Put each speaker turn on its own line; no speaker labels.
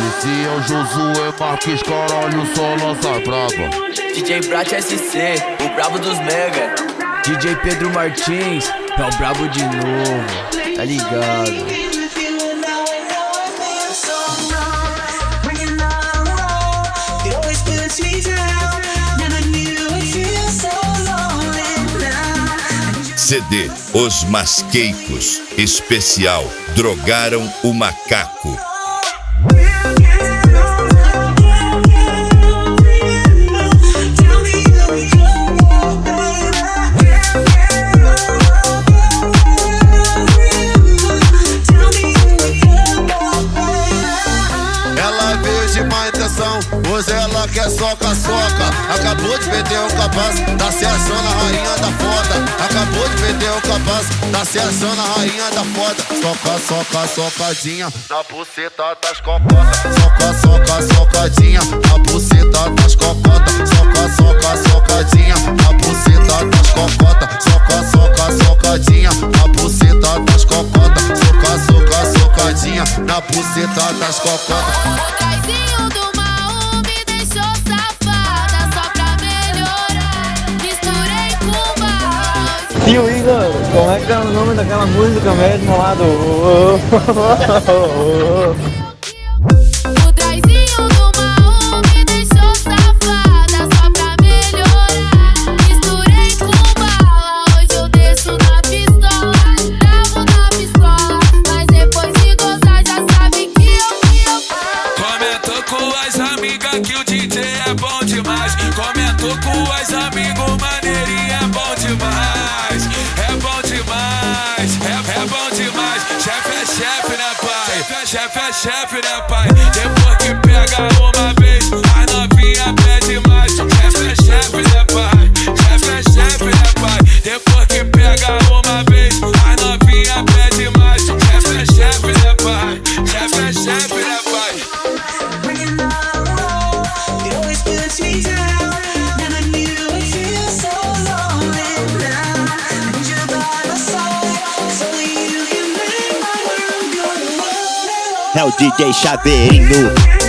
Esse é o Josué Marques, caralho, só lança braba.
DJ Brat SC, o brabo dos mega.
DJ Pedro Martins, é o brabo de novo, tá ligado?
CD Os Masqueicos, especial Drogaram o Macaco.
Ela veio de má intenção, hoje ela quer soca-soca. Acabou de perder o capaz, tá se achando a rainha da foda. Acabou de perder o capaz, tá se achando a rainha da foda. Soca, soca, socadinha na buceta das cocotas. Soca, soca, socadinha na buceta das cocotas. Soca, soca, socadinha na buceta das cocotas. Soca, soca, socadinha na buceta das cocotas. Soca, soca, socadinha na buceta das cocotas.
O traizinho do mal me deixou safada só pra melhorar. Misturei com bala.
Tio Igor, como é que é o nome daquela música mesmo lá do...
O traizinho do mal me deixou safada só pra melhorar. Misturei com bala, hoje eu desço na pistola. Travo na pistola, mas depois de gozar já sabe que eu
Comentou com as amigas que o DJ é bom demais. Comentou com as amigos, maneirinha é bom demais. É bom demais, é bom demais. Chefe é chefe, né pai? Chefe é chefe, né pai? Depois que pega uma vez, a novinha pede mais. Chefe é chefe, né pai? Chefe é chefe, né pai? Depois que pega uma vez, a novinha pede mais. Chefe é chefe, né pai? Chefe é chefe, né pai?
É o DJ Chaveirinho.